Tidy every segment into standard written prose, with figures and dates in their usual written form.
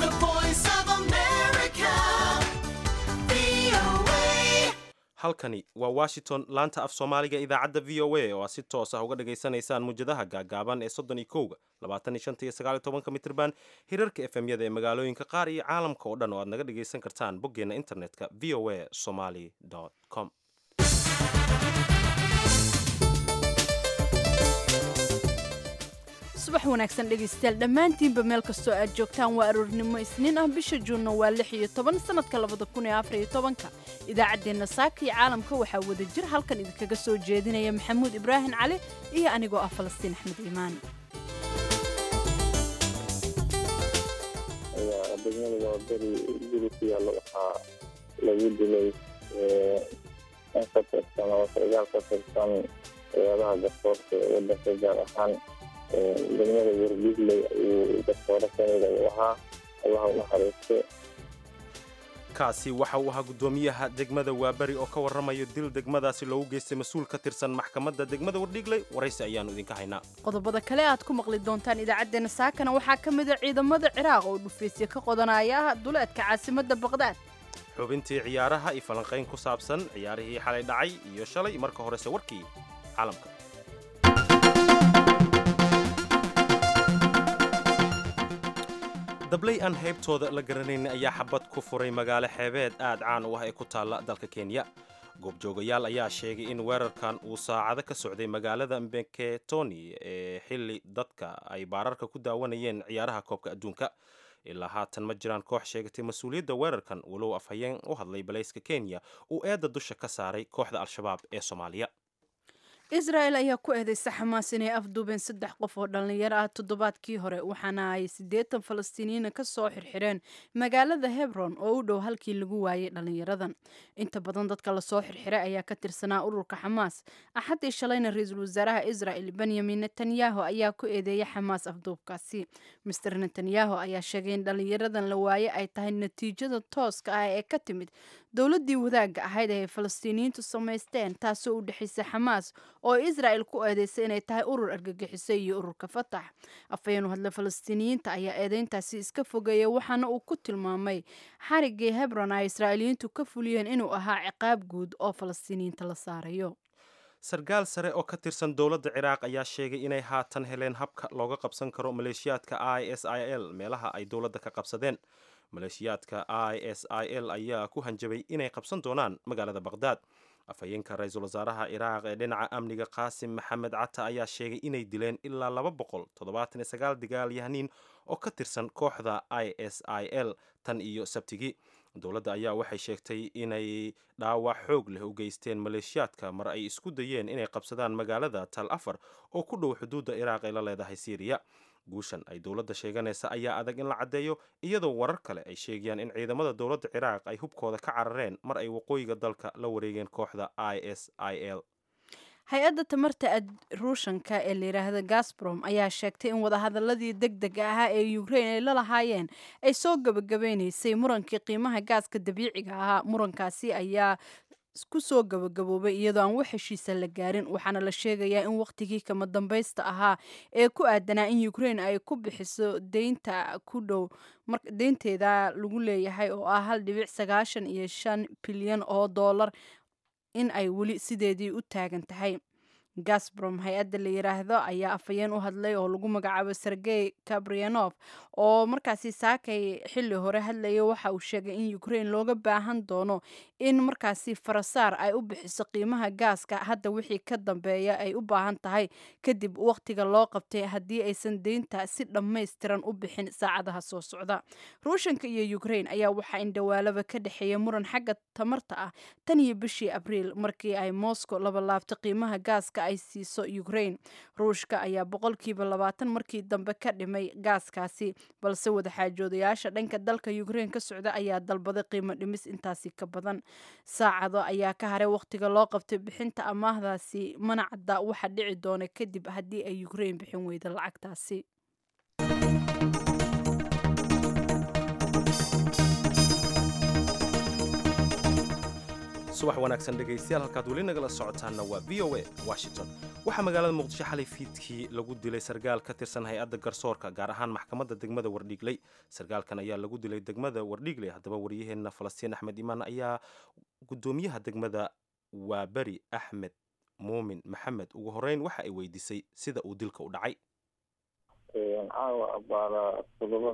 The Voice of America, VOA. halkani waa washington laanta af soomaaliga idaacadda v o a oo aad si toos ah uga dhagaysanaysaan muwjadaha gaagaaban ee 31 25 iyo 19 mitirban hirarka efemyada ee magaalooyinka qaar iyo caalamka oo dhan oo aad naga dhagaysan kartaan boggeena internetka voa somali.com. subax wanaagsan dhegaystayaal dhammaantiinba meel kastoo aad joogtaan waa aroornimo isniin ah bisha juunna waa 16 sanadka 2014 idaacaddeenna saaka iyo caalamka waxaa wada jir halkan idinkaga soo jeedinaya maxamuud ibraahim cali iyo anigoo ah falastiin axmed iimaan. degmada waaberi guri ku yaalla waxaa lagu dilay in ka tirsan oo sargaal ka tirsan ciidamada garsoorka ee waddanka gaar ahaan degmada wardigley ayuu garsoore kamida u ahaa allaha u naxariisto. kaasi waxa uu ahaa guddoomiyaha degmada waaberi oo ka warramayo dil degmadaasi loogu geystay mas-uul ka tirsan maxkamadda degmada wardhigley. waraysi ayaannu idinka haynaa. qodobada kale aad ku maqli doontaan idaacaddeenna saakana waxaa ka mid a ciidamada ciraaq oo dhufaysya ka qodanaya duleedka caasimadda baqdaad. xubintii ciyaaraha iyo falanqayn ku saabsan ciyaarihii xalay dhacay iyo shalay. marka horese warkii caalamka. dabley aan heybtooda la garanayn ayaa xabad ku furay magaalo xeebeed aad caan u ah ee ku taalla dalka kenya. goobjoogayaal ayaa sheegay in weerarkan uu saacado ka socday magaalada mbeketoni ee xilli dadka ay baararka ku daawanayeen ciyaaraha koobka adduunka. ilaa haatan ma jiraan koox sheegatay mas-uuliyadda weerarkan walow afhayeen u hadlay balayska kenya uu eedda dusha ka saaray kooxda al-shabaab ee soomaaliya. israel ayaa ku eedeysa xamaas inay afduubeen 3 qof oo dhallinyaro ah toddobaadkii hore waxaana ay 80 falastiiniyiina ka soo xirxireen magaalada hebron oo u dhow halkii lagu waayay dhallinyaradan. inta badan dadka lasoo xirxiray ayaa ka tirsanaa ururka xamaas. axaddii shalayna ra-iisul wasaaraha israel benyamin netanyahu ayaa ku eedeeyay xamaas afduubkaasi. mister netanyahu ayaa sheegay in dhallinyaradan la waaye ay tahay natiijada tooska ah ee ka timid dowladdii wadaagga ahayd ee falastiiniyiintu samaysteen taasoo u dhexaysa xamaas oo israel ku eedeysay inay tahay urur argagixisay iyo ururka fatax. afhayeen u hadla falastiiniyiinta ayaa eedeyntaasi iska fogeeyay waxaana uu ku tilmaamay xarigii hebron ay israa'iiliyiintu ka fuliyeen inuu ahaa ciqaab guud oo falastiiniyiinta la saarayo. sarkaal sare oo ka tirsan dowladda ciraaq ayaa sheegay inay haatan heleen habka looga qabsan karo maleeshiyaadka ISIL meelaha ay dowladda ka qabsadeen. maleeshiyaadka ISIL ayaa ku hanjabay inay qabsan doonaan magaalada baqdaad. afhayeenka ra-iisul wasaaraha ciraaq ee dhinaca amniga qaasim maxamed cata ayaa sheegay inay dileen ilaa 279 dagaalyahaniin oo ka tirsan kooxda ISIL tan iyo sabtigii. dowladda ayaa waxay sheegtay inay dhaawac xoog leh u geysteen maleeshiyaadka mar ay isku dayeen inay qabsadaan magaalada tal afar oo ku dhow xuduudda ciraaq ay la leedahay siiriya. guushan ay dowladda sheeganaysa ayaa adag in la caddeeyo iyadoo warar kale ay sheegayaan in ciidamada dowladda ciraaq ay hubkooda ka carareen mar ay waqooyiga dalka la wareegeen kooxda ISIL. hay-adda tamarta ruushanka ee layidhaahda gasbrom ayaa sheegtay in wadahadaladii degdega ahaa ee ukrain ay la lahaayeen ay soo gabagabeynaysay murankii qiimaha gaaska dabiiciga ahaa. murankaasi ayaa ku soo gabagaboobay iyadoo aan wax heshiisa la gaarin waxaana la sheegayaa in waqtigii kama dambaysta ahaa ee ku aadanaa in ukrain ay ku bixiso deynta ku dhow deynteeda lagu leeyahay oo ah 1.95 bilyan oo dollar in ay weli sideedii u taagan tahay. gasbrom hay-adda la yiraahdo ayaa afhayeen u hadlay oo lagu magacaabo sergey kabrianov oo markaasi saakay xilli hore hadlaya waxa uu sheegay in ukrain looga baahan doono in markaasi farasaar ay u bixiso qiimaha gaaska hadda wixii ka dambeeya ay u baahan tahay kadib waqtiga loo qabtay haddii aysan deynta si dhammaystiran u bixin saacadaha soo socda. ruushanka iyo ukrain ayaa waxaa indhawaalaba ka dhexeeya muran xagga tamarta ah tan iyo bishii abriil markii ay moscow labalaabtay qiimaha gaaska ay siiso ukrain. ruushka ayaa 20% markii dambe ka dhimay gaaskaasi balse wadaxaajoodayaasha dhanka dalka ukrain ka socda ayaa dalbaday qiimo dhimis intaasi ka badan. saacado ayaa ka haray waqtiga loo qabtay bixinta amaahdaasi mana cadda waxa dhici doona kadib haddii ay ukrain bixin weyda lacagtaasi. subax wanaagsan dhegaystayaal halkaad weli nagala socotaanna waa v o a washington waxaa magaalada muqdisho xalay fiidkii lagu dilay sargaal ka tirsan hay-adda garsoorka gaar ahaan maxkamadda degmada wardhiigley sargaalkan ayaa lagu dilay degmada wardhiigley haddaba waryaheenna falastiin axmed imaan ayaa gudoomiyaha degmada waaberi axmed muumin maxamed ugu horeyn waxa ay weydiisay sida uu dilka u dhacay. caawa abaara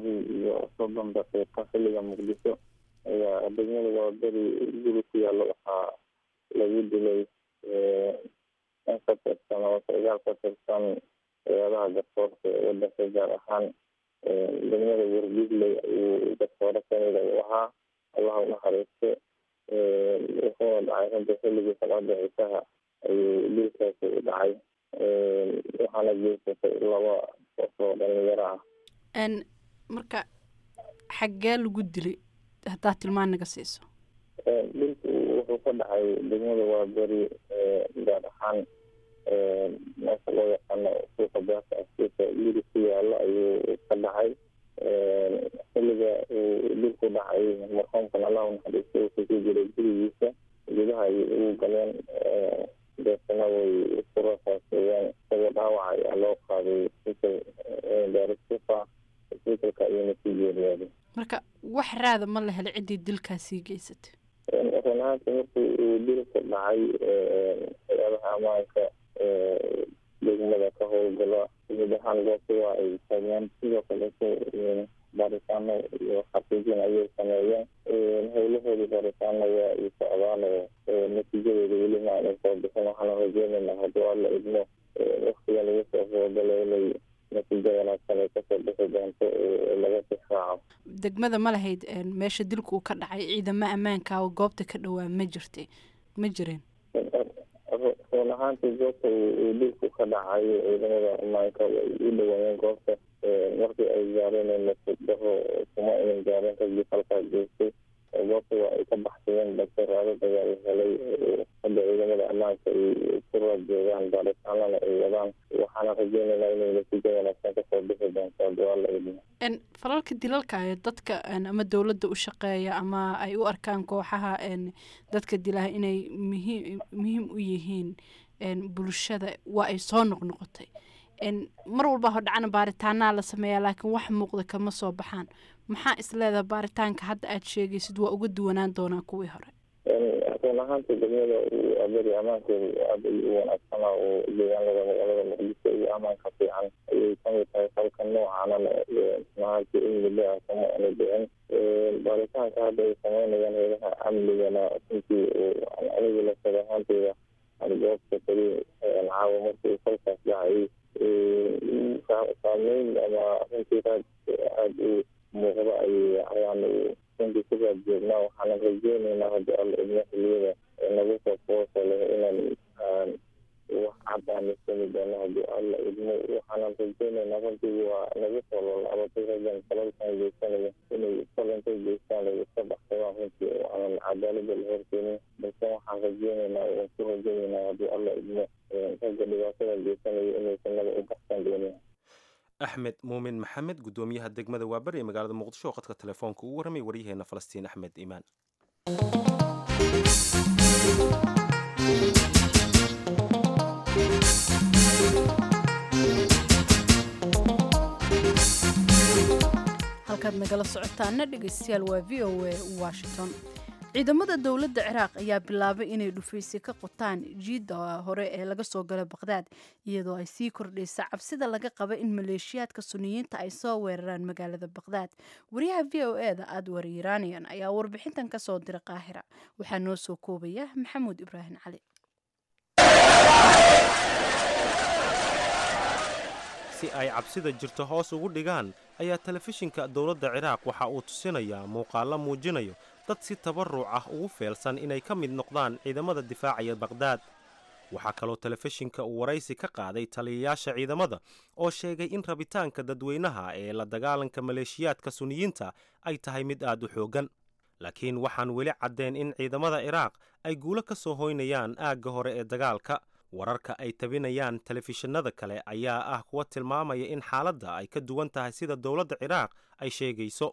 7:30 xilliga muqdisho ayaa degmada waaberi guri ku yaalla waxaa lagu dilay in ka tirsan oo sargaal ka tirsan hay-adaha garsoorka ee wadanka gaar ahaan degmada wardhiigley ayuu garsoore kamida u ahaa allaha u naxariisto wuxuuna dhacay runta xilligii salaada ciisaha ayuu dilkaasi u dhacay waxaana geysatay 2 qof oo dhalinyaro ah. marka xaggee lagu dilay haddaa tilmaan naga siiso? dilku wuxuu ka dhacay degmada waaberi gaar ahaan meesha loo yaqaano suuqa beerta asiisa guri ku yaalla ayuu ka dhacay xilliga uu dilku dhacay marxuumkan allahu naxariisto wuxuu ku jiray gurigiisa gudaha ayay ugu galeen deetana way isku rasaasayeen isagoo dhaawac ayaa loo qaaday isbitaalka ayuuna sii geeriyooday. marka wax raada ma la helay ciddii dilkaasii geysatay? run ahaantii markii uu dilka dhacay hay-adaha ammaanka degmada ka howlgala guud ahaan goobta waa ay taageen sidoo kaleeto baaritaano iyo xaqiijin ayay sameeyeen howlahoodii baaritaano waa ay socdaan oo natiijadeeda weli ma aanay soo bixin waxaana rajeynaynaa haddii waa la idmo waktiga laga soo foogalo inay natiijo wanaagsan ay kasoo bixi doonto laga tixraaco. degmada ma lahayd meesha dilku uu ka dhacay ciidamo ammaanka oo goobta ka dhowaa ma jireen? run ahaantii goobta uu dilku ka dhacay ciidamada ammaanka way u dhawaayeen goobta markii ay gaareen nasiibdaro kuma aynan gaarin raggii halkaa geystay goobta waa ay ka baxsadeen balse raadad ayaa la helay hadda ciidamada ammaanka ay ku raadjoogaan baaritaanana ay wadaan waxaana rajeynaynaa inay natiijo wanaagsan kasoo bixi doonto haddii waa la idmo. falalka dilalka ee dadka ama dowladda u shaqeeya ama ay u arkaan kooxaha dadka dilaha inay muhiim u yihiin bulshada waa ay soo noqnoqotay mar walba hodhacana baaritaanaa la sameeyaa laakiin wax muuqda kama soo baxaan. maxaa isleedaha baaritaanka hadda aad sheegaysid waa uga duwanaan doonaa kuwii hore? run ahaantii degmada waaberi ammaankeedu aada ay u wanaagsanaa oo deegaanada magaalada muqdisho iyo ammaanka fiican ayay kamid tahay falka noocaanana mahaantii in muddo ah kama aana dhicin baaritaanka hadda ay sameynayaan hayadaha amnigana runtii anigu lasada ahaanteyda goobta kali caawa markii falkaas dhacay saameyn ama runtii raad aada u muuqda ayaanu runtii ku raad joognaa waxaana rajeynaynaa haddii alla idmo xiliyada nagu soo foosa leh inaan wax cad aanu sami doono haddii alla idmo waxaana rajeynaynaa runtii waa nagu soo lolaabatay raggan falalkan geysanaya inay falintay geystaan ay iska baxsadaan runtii oo aanan cadaalada la horkeenin balse waxaan rajeynaynaa waan ku rajeynaynaa haddii alla idmo ragga dhibaatada geysanaya inaysan naga u baxsan doonin. axmed muumin maxamed gudoomiyaha degmada waaberi ee magaalada muqdisho oo qadka telefoonka ugu warramay waryaheena falastiin axmed imaan. halkaad nagala socotaana dhegaystayaal waa v o a washington. ciidamada dowladda ciraaq ayaa bilaabay inay dhufaysi ka qotaan jiidda hore ee laga soo galo baqhdaad iyadoo ay sii kordhaysa cabsida laga qaba in maleeshiyaadka suniyiinta ay soo weeraraan magaalada baqhdaad. wariyaha v o e da adwar iranian ayaa warbixintan ka soo dira qaahira waxaa noo soo koobaya maxamuud ibraahim cali. si ay cabsida jirto hoos ugu dhigaan ayaa telefishinka dowladda ciraaq waxa uu tusinayaa muuqaallo muujinayo dad si tabaruc ah ugu feelsan inay ka mid noqdaan ciidamada difaacaya baqhdaad. waxaa kaloo telefishinka uu waraysi ka qaaday taliyayaasha ciidamada oo sheegay in rabitaanka dadweynaha ee la dagaalanka maleeshiyaadka suniyiinta ay tahay mid aad u xooggan. laakiin waxaan weli caddeen in ciidamada ciraaq ay guulo ka soo hoynayaan aagga hore ee dagaalka. wararka ay tabinayaan telefishinada kale ayaa ah kuwa tilmaamaya in xaaladda ay ka duwan tahay sida dowladda ciraaq ay sheegayso.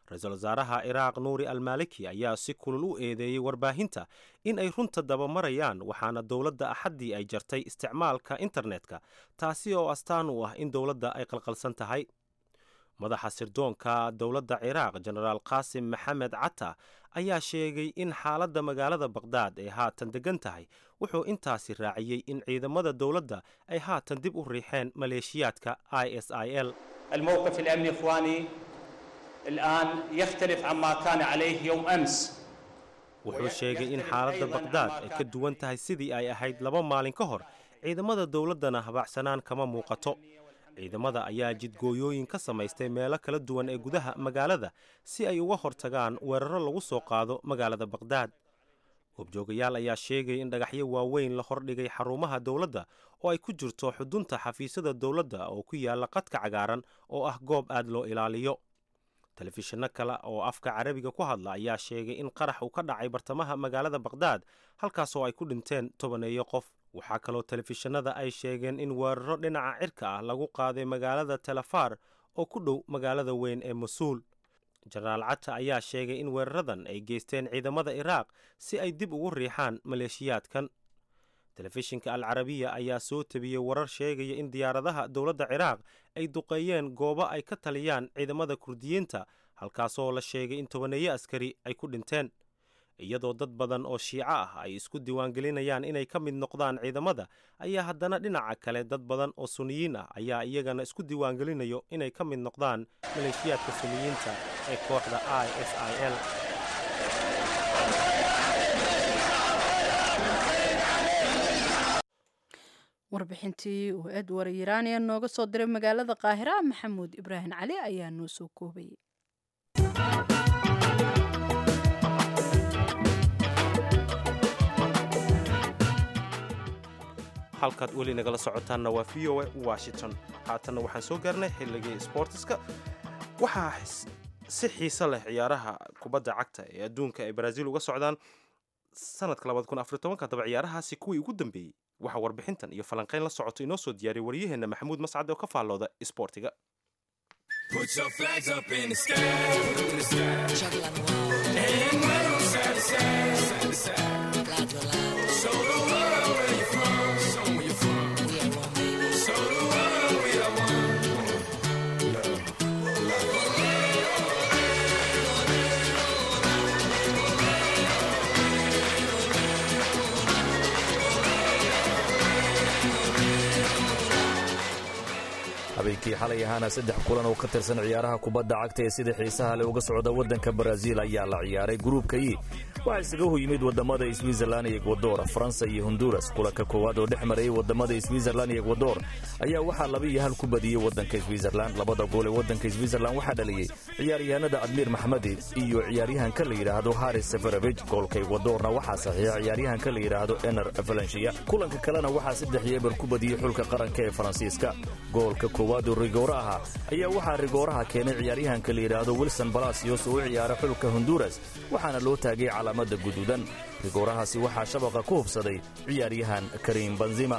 ra-iisul wasaaraha ciraaq nuuri almaliki ayaa si kulul u eedeeyey warbaahinta in ay runta dabamarayaan, waxaana dowladda axaddii ay jartay isticmaalka internetka, taasi oo astaan u ah in dowladda ay qalqalsan tahay. madaxa sirdoonka dowladda ciraaq jenaraal qaasim maxamed cata ayaa sheegay in xaaladda magaalada baqhdaad ay haatan degan tahay. wuxuu intaasi raaciyey in ciidamada dowladda ay haatan dib u riixeen maleeshiyaadka ISIL. الموقف الأمني إخواني الآن يختلف عما كان عليه يوم أمس. wuxuu sheegay in xaaladda baqhdaad ay ka duwan tahay sidii ay ahayd 2 maalin ka hor. ciidamada dowladdana habacsanaan kama muuqato. ciidamada ayaa jidgooyooyin ka samaystay meelo kala duwan ee gudaha magaalada si ay uga hortagaan weeraro lagu soo qaado magaalada baqhdaad. goobjoogayaal ayaa sheegay in dhagaxyo waaweyn la hordhigay xarumaha dowladda oo ay ku jirto xudunta xafiisyada dowladda oo ku yaala qadka cagaaran oo ah goob aad loo ilaaliyo. telefishinno kale oo afka carabiga ku hadla ayaa sheegay in qarax uu ka dhacay bartamaha magaalada baqhdaad, halkaasoo ay ku dhinteen 10 qof. waxaa kaloo telefishinada ay sheegeen in weeraro dhinaca cirka ah lagu qaaday magaalada telafar oo ku dhow magaalada weyn ee masuul. jenaraal cata ayaa sheegay in weeraradan ay geysteen ciidamada ciraaq si ay dib ugu riixaan maleeshiyaadkan. telefishinka alcarabiya ayaa soo tabiyey warar sheegaya in diyaaradaha dowladda ciraaq ay duqeeyeen goobo ay ka taliyaan ciidamada kurdiyiinta, halkaasoo la sheegay in 10 askari ay ku dhinteen. iyadoo dad badan oo shiico ah ay isku diiwaangelinayaan inay ka mid noqdaan ciidamada, ayaa haddana dhinaca kale dad badan oo suniyiin ah ayaa iyagana isku diiwaangelinayo inay ka mid noqdaan maleeshiyaadka suniyiinta ee kooxda ISIL. warbixintii uu edward yiraaniya nooga soo diray magaalada qaahira, maxamuud ibraahim cali ayaa noo soo koobayay. halkaad weli nagala socotaanna waa VOA Washington. haatanna waxaan soo gaarnay xilligii sportiska. waxaa si xiiso leh ciyaaraha kubadda cagta ee adduunka ay Brazil uga socdaan sanadka 2014. haddaba ciyaarahaasi kuwii ugu dambeeyey waxaa warbixintan iyo falanqayn la socoto inoo soo diyaariyay waryaheena maxamuud mascad oo ka faallooda isboortiga. Put your flags up in the sky, put them in the sky. And wave them side to side, side to side. Show the world where you're from, show them where you're from. Show the world we are one. habeenkii xalay ahaana 3 kulan oo ka tirsan ciyaaraha kubadda cagta ee sida xiisaha leh uga socda waddanka Brazil ayaa la ciyaaray gruubka E. waxaa isaga yimid wadamada Switzerland iyo Ecuador, Faransa iyo Honduras. kulanka koowaad oo dhexmaray wadamada Switzerland iyo Ecuador ayaa waxaa 2-1 ku badiyay waddanka Switzerland. labada gool ee waddanka Switzerland waxaa dhaliyay ciyaaryahanada Admir Maxamed iyo ciyaaryahanka la yiraahdo Haris Seferovic. goolka Ecuadorna waxaa saxiixay ciyaaryahanka la yiraahdo Ener Valencia. kulanka kalena waxaa 3-1 ku badiyay xulka qaranka ee Faransiiska. goolka koowaad oo rigooraha ayaa waxaa rigooraha keenay ciyaaryahanka la yiraahdo Wilson Palacios oo ciyaara xulka Honduras, waxaana loo taagay calaamada guduudan. rigoorahaasi waxaa shabaqa ku hubsaday ciyaaryahan Karim Benzema.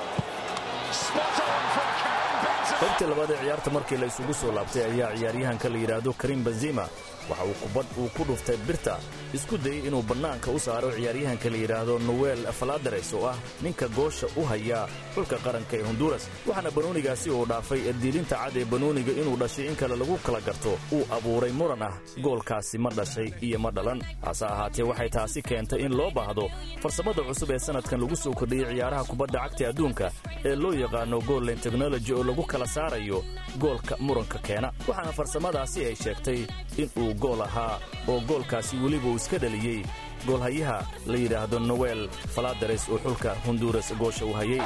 qaybtii labaad ee ciyaarta markii la isugu soo laabtay ayaa ciyaaryahanka la yiraahdo Karim Benzema waxa uu kubad uu ku dhuftay birta, isku dayay inuu bannaanka u saaro ciyaaryahanka la yiraahdo Noel Faladares oo ah ninka goosha u haya xulka qaranka ee Honduras. waxaana banoonigaasi uu dhaafay diilinta cad ee banooniga inuu dhashay in kale lagu kala garto uu abuuray muran ah goolkaasi ma dhashay iyo ma dhalan. hase ahaatee waxay taasi keentay in loo baahdo farsamada cusub ee sanadkan lagu soo kordhiyay ciyaaraha kubadda cagta adduunka ee loo yaqaano goal line technology oo lagu kala saarayo goolka muranka keena. waxaana farsamadaasi ay sheegtay in uu gool ahaa oo goolkaasi weliba uu iska dhaliyey goolhayaha la yidhaahdo Noel Faladares oo xulka Honduras goosha u hayay.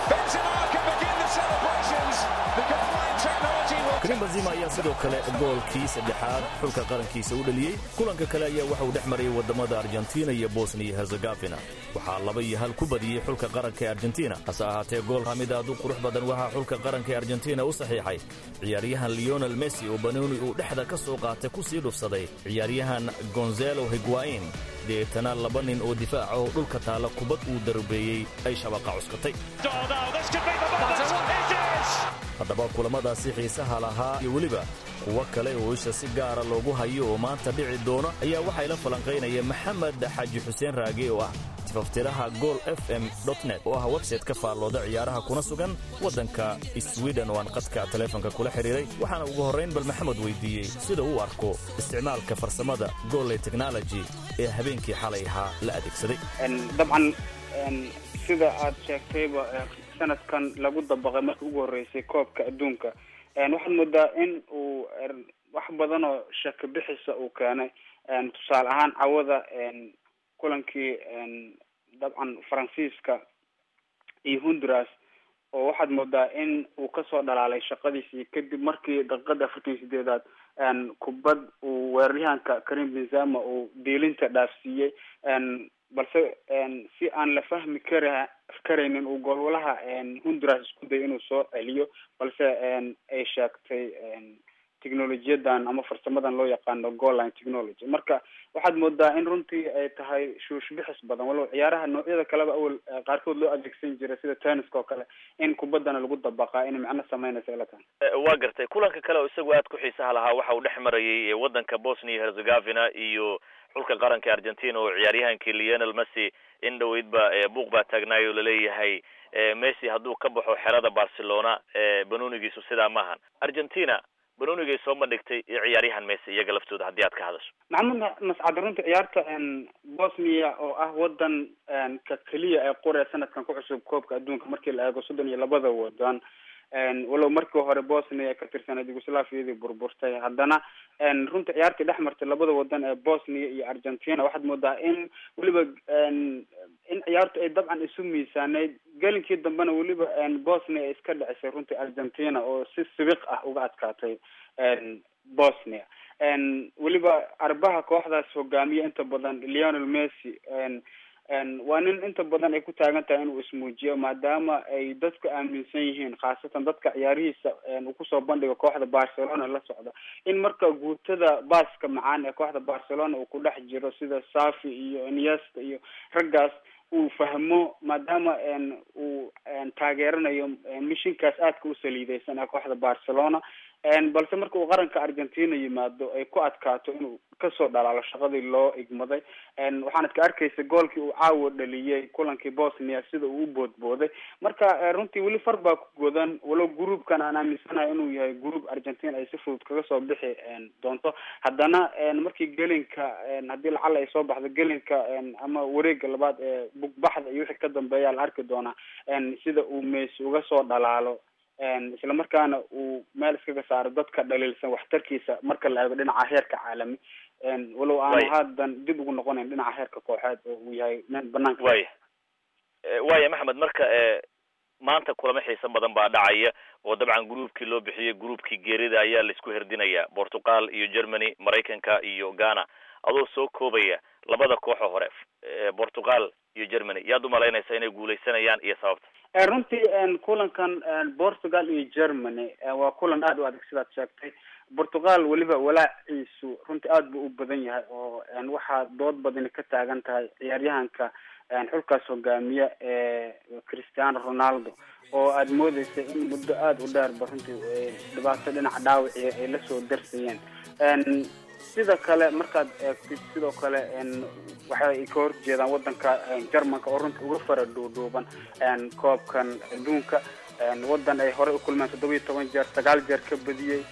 Karim Benzema ayaa sidoo kale goolkii saddexaad xulka qarankiisa u dhaliyay. kulanka kale ayaa waxa uu dhexmaray wadamada Argentina iyo Bosnia iyo Herzegovina. waxaa 2-1 ku badiyay xulka qaranka ee Argentina. hase ahaatee gool kamid ah qurux badan waxaa xulka qaranka ee Argentina u saxiixay ciyaaryahan Lionel Messi oo banooni uu dhexda ka soo qaatay ku sii dhufsaday ciyaaryahan Gonzalo Higuain. deetana 2 nin oo difaac oo dhulka taala kubad uu darbeeyay ay shabaqa cuskatay. haddaba kulamadaasi xiisaha lahaa iyo weliba kuwo kale oo isha si gaara loogu hayo oo maanta dhici doono ayaa waxay la falanqaynaya maxamed xaaji xuseen raage oo ah tifaftiraha goolfm.net oo ah website ka faallooda ciyaaraha kuna sugan waddanka Sweden oo aan qadka taleefanka kula xiriiray waxaana ugu horrayn bal maxamed weydiiyey sida uu arko isticmaalka farsamada goal technology ee habeenkii xalay ahaa la adeegsaday. dabcan sida aad sheegtayba sanadkan lagu dabaqay markii ugu horeysay koobka adduunka waxaad moodaa in uu wax badan oo shaki bixisa uu keenay tusaale ahaan cawada kulankii dabcan faransiiska iyo Honduras oo waxaad moodaa in uu kasoo dhalaalay shaqadiisii kadib markii daqiiqada 48aad kubad uu weeraryahanka Karim Benzema uu diilinta dhaafsiiyey balse si aan la fahmi karaynin uu goolwalaha Honduras isku day inuu soo celiyo balse ay sheegtay technologiyadan ama farsamadan loo yaqaano goal line technology marka waxaad moodaa in runtii ay tahay shuush bixis badan walow ciyaaraha noocyada kaleba awal qaarkood loo adeegsan jiray sida tenniska oo kale in kubaddana lagu dabaqaa in macna sameynaysa ila tan waa gartay kulanka kale oo isagu aad ku xiisaha lahaa waxa uu dhex marayay waddanka Bosnia Herzegovina iyo xulka qaranka Argentina oo ciyaaryahankii Lionel Messi in dhaweydba buuq baa taagnaayo la leeyahay Messi hadduu ka baxo xerada Barcelona banoonigiisu sidaa maahan Argentina banoonigay soo bandhigtay ciyaaryahan Messi iyaga laftooda haddii aad ka hadasho maxamed mascad runtii ciyaarta Bosnia oo ah wadan ka kaliya ay qorey sanadkan ku cusub koobka adduunka markii la eego 32 wadan walow markii hore Bosnia ka tirsanay Yugoslavia burburtay haddana runtii ciyaartii dhex martay labada wadan ee Bosnia iyo Argentina waxaad moodaa in waliba in ciyaartu ay dabcan isu miisaanayd galinkii dambena waliba Bosnia ay iska dhacisay runtii Argentina oo si sibiq ah uga adkaatay Bosnia waliba arbaha kooxdaas hogaamiya inta badan Lionel Messi waa nin inta badan ay ku taagan tahay inuu ismuujiyo maadaama ay dadku aaminsan yihiin khaasatan dadka ciyaarihiisa uu kusoo bandhigo kooxda Barcelona la socda in marka guutada baaska macaan ee kooxda Barcelona uu ku dhex jiro sida Xavi iyo Iniesta iyo raggaas uu fahmo maadaama uu taageeranayo mishinkaas aadka u saliidaysan ee kooxda Barcelona balse marka uu qaranka Argentina yimaado ay ku adkaato inuu kasoo dhalaalo shaqadii loo igmaday waxaan ka arkaysa goolkii uu caawa dhaliyay kulankii Bosnia sida uu u boodbooday marka runtii wali farba ku godan walow groupkan aan aaminsanahay inuu yahay group Argentina ay si fudud kaga soo bixi doonto haddana markii gelinka haddii lacal ay soo baxdo gelinka ama wareegga labaad ee bugbaxda iyo wixii ka dambeeya la arki doona sida uu Messi uga soo dhalaalo isla markaana uu meel iskaga saaro dadka dhaliilsan waxtarkiisa marka la eego dhinaca heerka caalami walow aan haddan dib ugu noqonayn dhinaca heerka kooxeed oo uu yahay banaanka waaya maxamed marka maanta kulamo xiiso badan baa dhacaya oo dabcan groupkii loo bixiyay groupkii geerida ayaa la isku herdinaya Portugal iyo Germany Mareykanka iyo Ghana adoo soo koobaya labada kooxo hore Portugal iyo Germany yaad u malaynaysaa inay guuleysanayaan iyo sababta runtii kulankan Portugal iyo Germany waa kulan aad u adag sidaad sheegtay Portugal waliba walaaciisu runtii aad buu u badan yahay oo waxaa dood badan ka taagan tahay ciyaaryahanka xulkaas hogaamiya Cristiano Ronaldo oo aad moodaysa in muddo aad u dheer runtii dhibaato dhinaca dhaawaci ay la soo darsayeen sida kale markaad eegtid sidoo kale waxay ka horjeedaan wadanka Jarmalka oo runtii uga fara dhuudhuuban koobkan adduunka wadan ay hore u kulmeen 17 jeer 9 jeer ka badiyay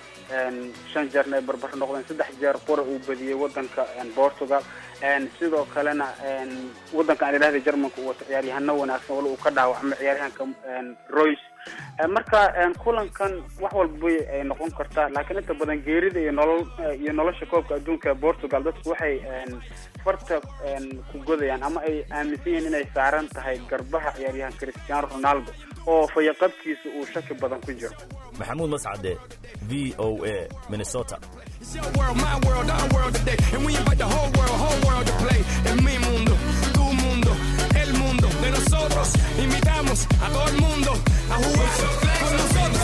5 jeerna ay barbar noqdeen 3 jeer qora uu badiyay wadanka Portugal sidoo kalena wadanka aan ilaahay Jarmalka uu ciyaaryahanno wanaagsan wala uu ka dhaawacmay ciyaaryahanka Royce marka kulankan wax walba ay noqon kartaa laakiin inta badan geerida iyo nolosha koobka adduunka Portugal dadku waxay farta ku godayaan ama ay aaminsan yihiin inay saaran tahay garbaha ciyaaryahan Cristiano Ronaldo oo fayaqadkiisa uu shaki badan ku jiro maxamuud mascade VOA Minnesota It's your world, my world, our world today. And we invite the whole world to play. En mi mundo, tu mundo, el mundo de nosotros. Invitamos a todo el mundo a jugar con nosotros.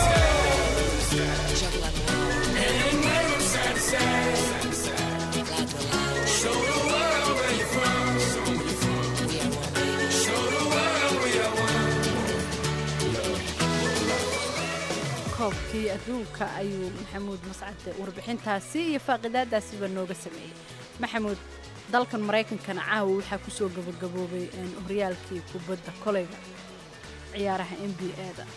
And from side to side. Show the world where you're from. Show the world we are one. koobka koobkii adduunka ayuu maxamuud mascade warbixintaasi iyo faaqidaadaasiba nooga sameeyey. maxamuud, dalkan maraykankana caawa waxaa kusoo gabagaboobay horyaalkii kubadda koleyga ciyaaraha NBA-da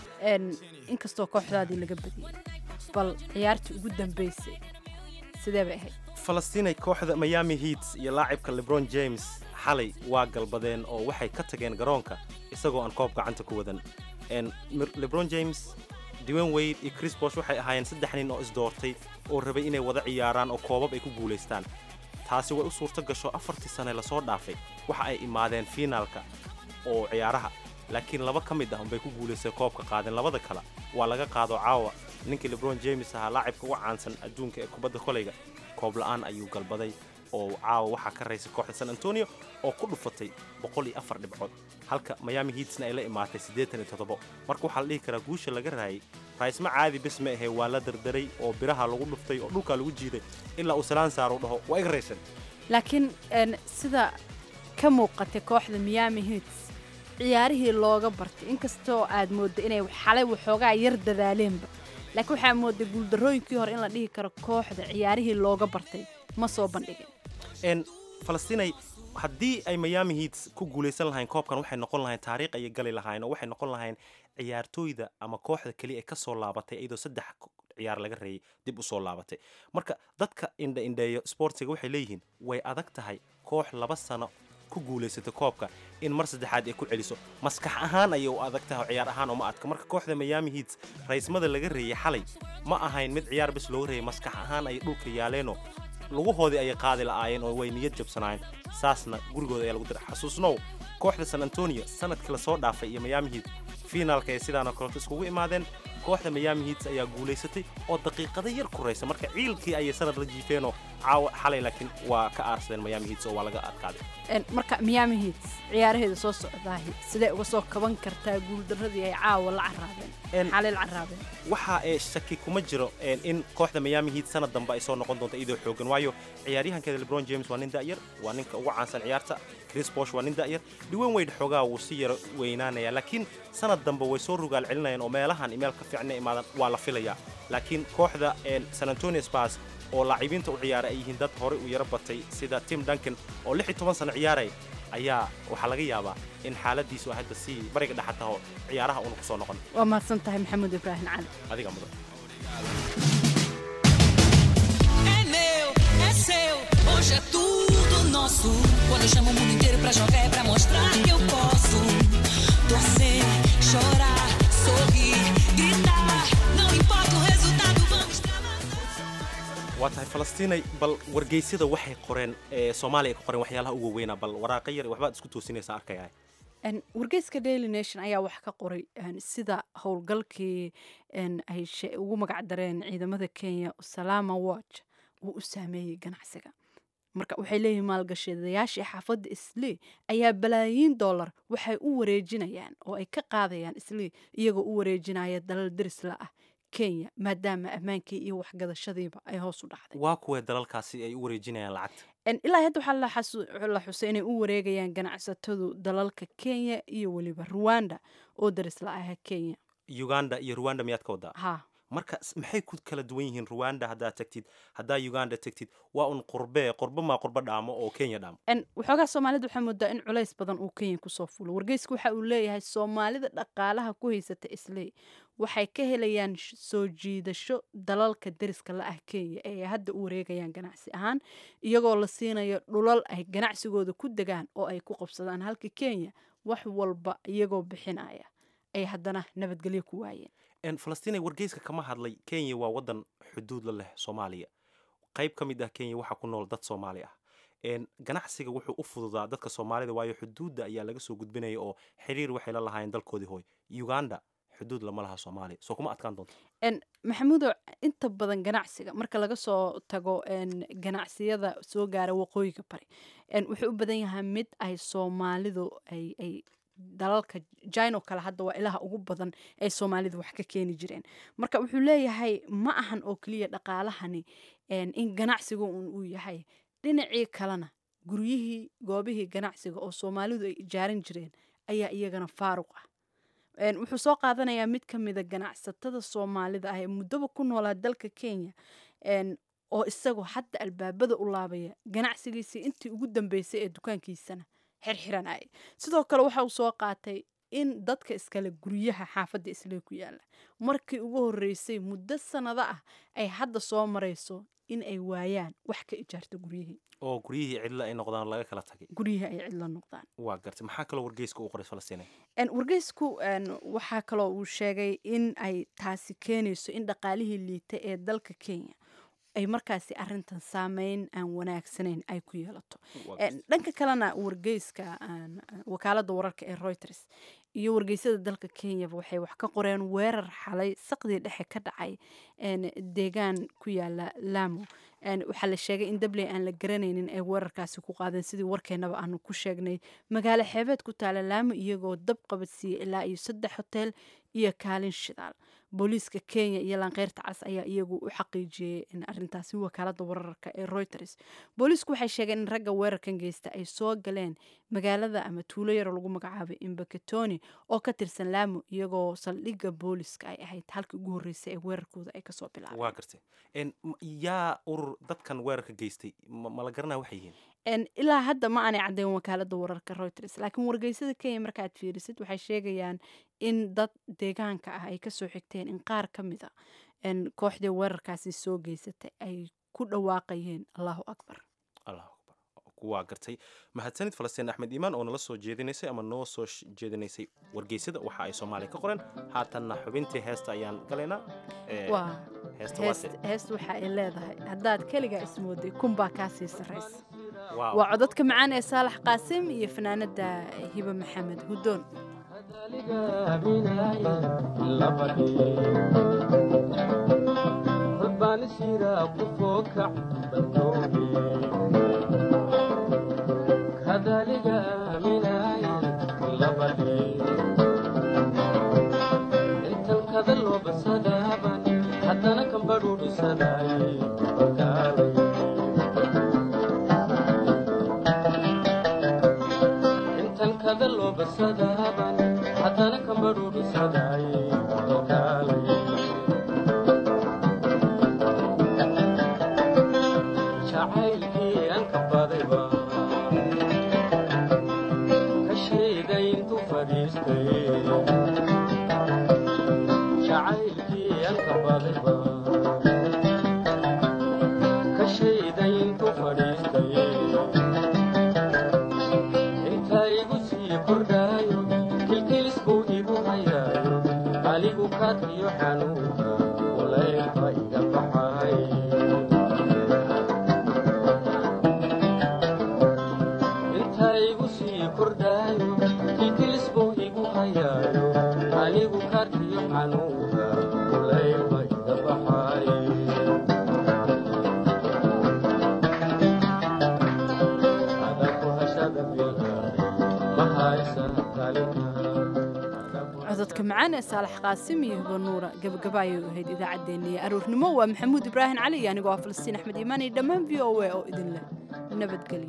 inkastoo kooxdaadii laga badiyey, bal ciyaartii ugu dambeysay sidee bay ahayd? falastiin ay kooxda Miami Heat iyo laacibka LeBron James xalay waa galbadeen oo waxay ka tageen garoonka isagoo aan koob gacanta ku wadan. LeBron James, Dwayne Wade iyo Chris Bosh waxay ahaayeen 3 nin oo isdoortay oo rabay inay wada ciyaaraan oo koobab ay ku guuleystaan. taasi way u suurto gasho 4 sano la soo dhaafay waxa ay imaadeen finaalka oo ciyaaraha, laakiin laba ka mid ah bay ku guuleysay koobka qaadeen, labada kale waa laga qaado caawa. ninkii LeBron James ahaa laacibka ugu caansan adduunka ee kubadda koleyga koob la'aan ayuu galbaday oo caawa waxaa ka raysay kooxda San Antonio oo ku dhufatay 104 dhibcood, halka Miami Heatsna ay la imaatay 87. marka waxaa la dhihi karaa guusha laga raayay raysma caadi bas ma ahe, waa la dardaray oo biraha lagu dhuftay oo dhulka lagu jiiday ilaa uu salaan saaro dhaho waa iga raysan. laakiin sida ka muuqatay kooxda Miami Heat ciyaarihii looga bartay inkastoo aad moodo inay xalay waxoogaa yar dadaaleenba, laakiin waxaa mooday guuldarrooyinkii hore in la dhihi karo kooxda ciyaarihii looga bartay ma soo bandhigin. Falastiin haddii ay Miami Heat ku guuleysan lahayn koobkan waxay noqon lahayn taariikh ay gali lahayn oo waxay noqon lahayn ciyaartooyda ama kooxda kaliya ee ka soo laabatay iyadoo 3 ciyaar laga reeyay dib u soo laabatay. marka dadka indheeyo sportiga waxay leeyihiin way adag tahay koox 2 sano ku guuleysatay koobka in mar saddexaad ay ku celiso. maskax ahaan ayay u adag tahay, ciyaar ahaan uma adka. marka kooxda Miami Heat raysmada laga reeyay xalay ma ahayn mid ciyaar bas loo reeyay, maskax ahaan ay dhulka yaaleeno lugahoodii ay qaadi la'aayeen oo way niyad jabsanaayeen, saasna gurigooda ayaa lagu diray. xasuusnow kooxda San Antonio sanadkii la soo dhaafay iyo Miami Heat finaalka ay sidaan kale iskugu imaadeen, kooxda Miami Heat ayaa guuleysatay oo daqiiqado yar ku raysa. marka ciilkii ay sanad la jiifeen oo caawa xalay laakiin waa ka aarsadeen Miami Heat oo waa laga adkaaday. marka Miami Heat ciyaaraheeda soo socdaahi sidee uga soo kaban kartaa guuldarradii ay caawa la carraabeen xalay la carraabeen? waxa ay shaki kuma jiro in kooxda Miami Heat sanad dambe ay soo noqon doonto iyadoo xoogan, waayo ciyaaryahankeeda LeBron James waa nin da'yar, waa ninka ugu caansan ciyaarta. Chris Bosh waa nin da'yar. Dwayne Wade xoogaa wuu si yar weynaanaya, laakiin sanad dambe way soo rugaal celinayaan oo meelahan email ka fiican imaadan waa la filayaa. laakiin kooxda San Antonio Spurs oo laacibiinta u ciyaaray ay yihiin dad hore u yara batay sida Tim Duncan oo 16 sano ciyaaray ayaa waxa laga yaabaa in xaaladiisu ay hadda si bariga dhaxata oo ciyaaraha uu ku soo noqon. waa mahadsan tahay Maxamuud Ibrahim Cali. adiga mudan. É seu, hoje é tudo nosso. Quando eu chamo o mundo inteiro pra jogar é pra mostrar que eu posso. Torcer, chorar, sorrir, gritar. Não importa o resultado, vamos trabalhar. waa tahay Falastiin bal wargeysyada waxay qoreen Soomaaliya ay qoreen waxyaalaha ugu weyn bal waraaqa yar waxba isku toosinaysa arkaya. wargeyska Daily Nation ayaa wax ka qoray sida howlgalkii ay ugu magac dareen ciidamada Kenya Salama Watch uu u saameeyay ganacsiga. marka waxay leeyihiin maalgashadayaasha xaafadda Islii ayaa balaayiin dollar waxay u wareejinayaan oo ay ka qaadayaan Islii iyagoo u wareejinaya dalal diris la ah Kenya maadaama ammaankii iyo waxgadashadiiba ay hoos u dhacday. waa kuwa dalalkaasi ay u wareejinayaan lacagta. ilaa hadda waxaa la xusay inay u wareegayaan ganacsatadu dalalka Kenya iyo waliba Rwanda oo diris la ah Kenya. Uganda iyo Rwanda miyaad ka wadaa? ha marka maxay ku kala duwan yihiin Rwanda haddaa Uganda tagtid waa un qurbo ma qurbo dhaamo oo Kenya dhaamo. waxoogaa Soomaalida waxaa moodaa in culays badan uu Kenya ku soo fulo. wargeysku waxa uu leeyahay Soomaalida dhaqaalaha ku haysata Islii waxay ka helayaan soo jiidasho dalalka dariska la ah Kenya ee hadda u wareegayaan ganacsi ahaan iyagoo la siinayo dhulal ay ganacsigooda ku degaan oo ay ku qabsadaan, halka Kenya wax walba iyagoo bixinaya ay haddana nabadgelyo ku waayeen. Falastiin wargeyska kama hadlay. Kenya waa wadan xuduud la leh Soomaaliya, qayb ka mid ah Kenya waxa ku nool dad Soomaali ah. ganacsiga wuxuu u fududaa dadka Soomaalida waayo xuduudda ayaa laga soo gudbinaya oo xiriir waxay la lahaayeen dalkoodii hooy. Uganda xuduud lama laha Soomaaliya, soo kuma adkaan doonto. maxamuudo inta badan ganacsiga marka laga soo tago ganacsiyada soo gaara waqooyiga bari wuxuu u badan yahay mid ay Soomaalidu ay dalalka China kale hadda waa ilaha ugu badan ee Soomaalidu wax ka keeni jireen. marka wuxuu leeyahay ma ahan oo kaliya dhaqaalahani in ganacsigu uu yahay dhinacii kalena guryihii goobihii ganacsiga oo Soomaalidu ay ijaarin jireen ayaa iyagana faaruq ah. wuxuu soo qaadanayaa mid ka mida ganacsatada soomaalida ah ee muddaba ku noolaa dalka kenya oo isagoo hadda albaabada u laabaya ganacsigiisii intii ugu dambeysay ee dukaankiisana xirxiranaya sidoo kale waxa uu soo qaatay in dadka iskale guryaha xaafadda islee ku yaala markii ugu horreysay muddo sanado ah ay hadda soo marayso in ay waayaan wax ka ijaarta guryihii oo guryihii cidla ay noqdaan laga kala tagay guryihii ay cidla noqdaan waa gartay maxaa kaloo wargeyska uu qoray Falastiin wargeysku waxaa kaloo uu sheegay in ay taasi keenayso in dhaqaalihii liita ee dalka Kenya ay markaasi arintan saameyn aan wanaagsanayn ay ku yeelato dhanka kalena wargeyska wakaaladda wararka ee Reuters iyo wargeysyada dalka Kenya waxay wax ka qoreen weerar xalay saqdi dhexe ka dhacay deegaan ku yaala Lamu waxaa la sheegay in dabley aan la garanaynin ay weerarkaasi ku qaadeen sidii warkeenaba aanu ku sheegnay magaalo xeebeed ku taala Lamu iyagoo dab qabadsiiyay ilaa iyo 3 hotel iyo kaalin shidaal booliiska Kenya iyo lanqeyrta cas ayaa iyagu u xaqiijiyay in arintaasi wakaaladda wararka ee Reuters booliisku waxay sheegeen in ragga weerarkan geysta ay soo galeen magaalada ama tuulo yar lagu magacaabay Embakatoni oo ka tirsan Lamu iyagoo saldhigga booliiska ay ahayd halkii ugu horreysay ee weerarkooda ay ka soo bilaabeen waa gartay yaa urur dadkan weerarka geystay ma la garanaa waxay yihiin ilaa hadda ma aanay caddayn wakaaladda wararka Reuters laakiin wargeysada Kenya markaad fiirisid waxay sheegayaan in dad deegaanka ah ay ka soo xigteen in qaar ka mid ah kooxdii weerarkaasi soo geysatay ay ku dhawaaqayeen Allahu Akbar waa gartay mahadsanid Falastiin Axmed Iimaan oo nala soo jeedinaysay ama noo soo jeedinaysay wargeysada waxa ay Soomaaliya ka qoreen haatanna xubintii heesta ayaan galaynaa heesta waxa ay leedahay haddaad kaliga ismooday kunbaa kaa sii sarraysa waa codadka macaan ee Saalax Qaasim iyo fanaanada Hiba Maxamed Hudoon codadka macaan ee Saalax Qaasim iyo Hiba Nuura gabagabayo ahayd idaacadeennii aroornimo waa Maxamuud Ibraahin Cali iyo anigoo Falastiin Axmed Iimaan iyo dhammaan VOA oo idin leh nabadgelyo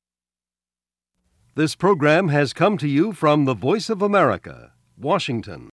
This program has come to you from the Voice of America, Washington.